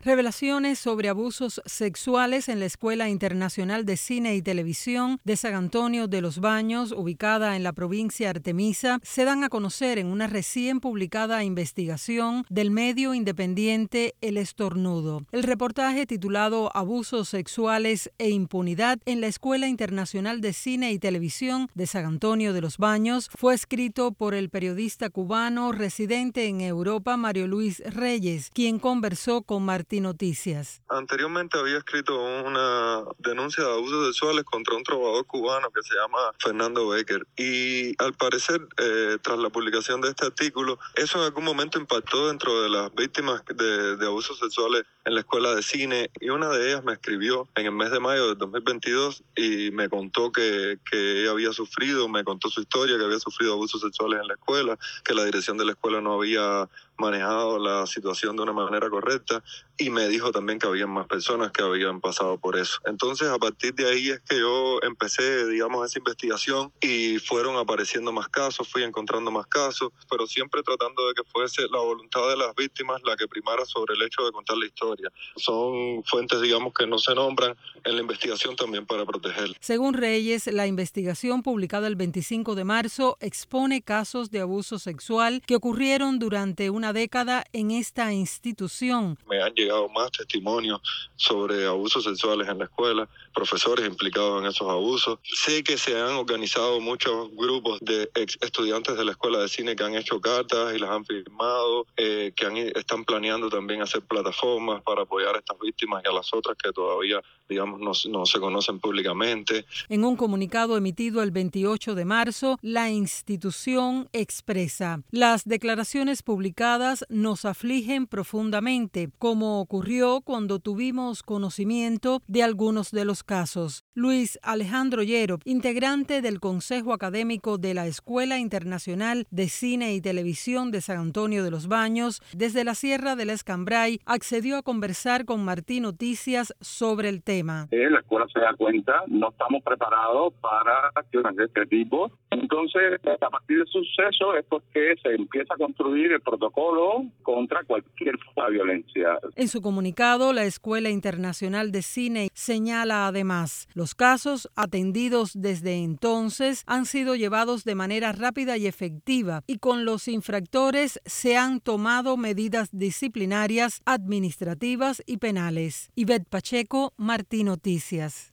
Revelaciones sobre abusos sexuales en la Escuela Internacional de Cine y Televisión de San Antonio de los Baños, ubicada en la provincia Artemisa, se dan a conocer en una recién publicada investigación del medio independiente El Estornudo. El reportaje, titulado Abusos sexuales e impunidad en la Escuela Internacional de Cine y Televisión de San Antonio de los Baños, fue escrito por el periodista cubano residente en Europa, Mario Luis Reyes, quien conversó con Martín Noticias. Anteriormente había escrito una denuncia de abusos sexuales contra un trovador cubano que se llama Fernando Becker, y al parecer tras la publicación de este artículo, eso en algún momento impactó dentro de las víctimas de abusos sexuales en la escuela de cine, y una de ellas me escribió en el mes de mayo del 2022 y me contó que ella había sufrido, me contó su historia, que había sufrido abusos sexuales en la escuela, que la dirección de la escuela no había manejado la situación de una manera correcta, y me dijo también que había más personas que habían pasado por eso. Entonces, a partir de ahí es que yo empecé, digamos, esa investigación, y fueron apareciendo más casos, fui encontrando más casos, pero siempre tratando de que fuese la voluntad de las víctimas la que primara sobre el hecho de contar la historia. Son fuentes, digamos, que no se nombran en la investigación también para proteger. Según Reyes, la investigación publicada el 25 de marzo expone casos de abuso sexual que ocurrieron durante una década en esta institución. Me han llegado más testimonios sobre abusos sexuales en la escuela, profesores implicados en esos abusos. Sé que se han organizado muchos grupos de ex estudiantes de la escuela de cine que han hecho cartas y las han firmado, están planeando también hacer plataformas para apoyar a estas víctimas y a las otras que todavía, digamos, no se conocen públicamente. En un comunicado emitido el 28 de marzo, la institución expresa: las declaraciones publicadas nos afligen profundamente, como ocurrió cuando tuvimos conocimiento de algunos de los casos. Luis Alejandro Llero, integrante del Consejo Académico de la Escuela Internacional de Cine y Televisión de San Antonio de los Baños, desde la Sierra del Escambray, accedió a conversar con Martín Noticias sobre el tema. La escuela se da cuenta, no estamos preparados para acciones de este tipo. Entonces, a partir del suceso es porque se empieza a construir el protocolo contra cualquier forma de violencia. En su comunicado, la Escuela Internacional de Cine señala además: los casos atendidos desde entonces han sido llevados de manera rápida y efectiva, y con los infractores se han tomado medidas disciplinarias, administrativas y penales. Ivette Pacheco, Martín Noticias.